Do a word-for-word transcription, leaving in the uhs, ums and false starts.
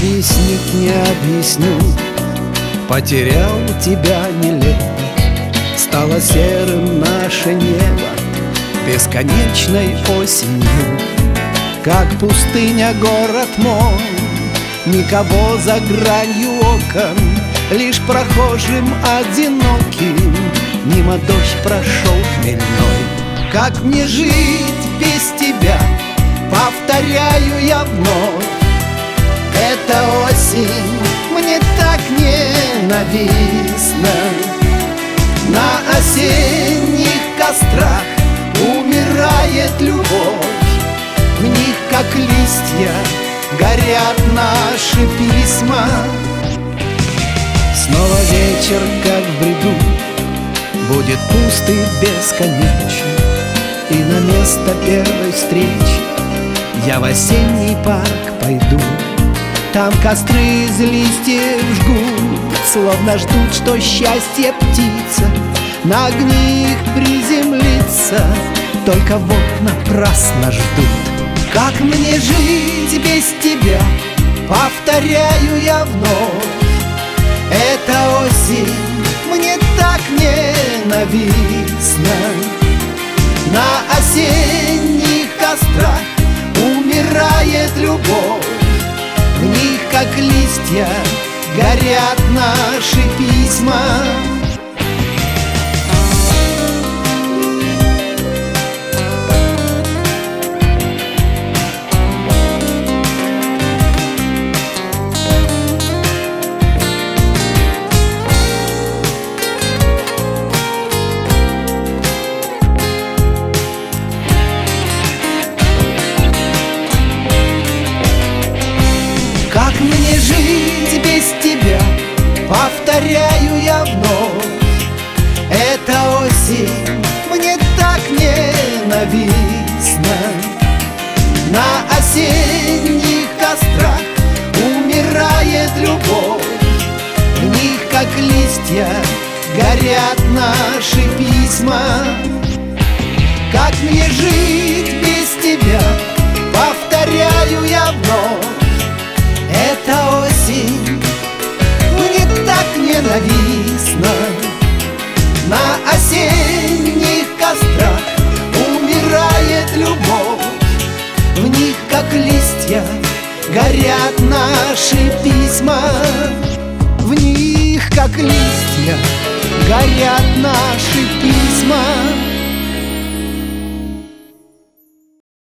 объяснить не объясню. Потерял тебя нелепо, стало серым наше небо бесконечной осенью. Как пустыня город мой, никого за гранью окон, лишь прохожим одиноким мимо дождь прошел хмельной. Как мне жить без тебя, повторяю я вновь. Эта осень мне так ненавистна. На осенних кострах умирает любовь. В них, как листья, горят наши письма. Снова вечер, как в бреду, будет пуст и бесконечен. И на место первой встречи я в осенний парк пойду. Там костры из листьев жгут, словно ждут, что счастье птица на них приземлится. Только вот напрасно ждут. Как мне жить без тебя, повторяю я вновь. Эта осень мне так ненавистна. На осенних кострах умирает любовь. В них, как листья, горят наши письма. Как мне жить без тебя, повторяю я вновь. Эта осень мне так ненавистна. На осенних кострах умирает любовь. В них, как листья, горят наши письма. Как мне жить без тебя, повторяю я вновь. Эта осень мне так ненавистна. На осенних кострах умирает любовь. В них, как листья, горят наши письма. В них, как листья, горят наши письма.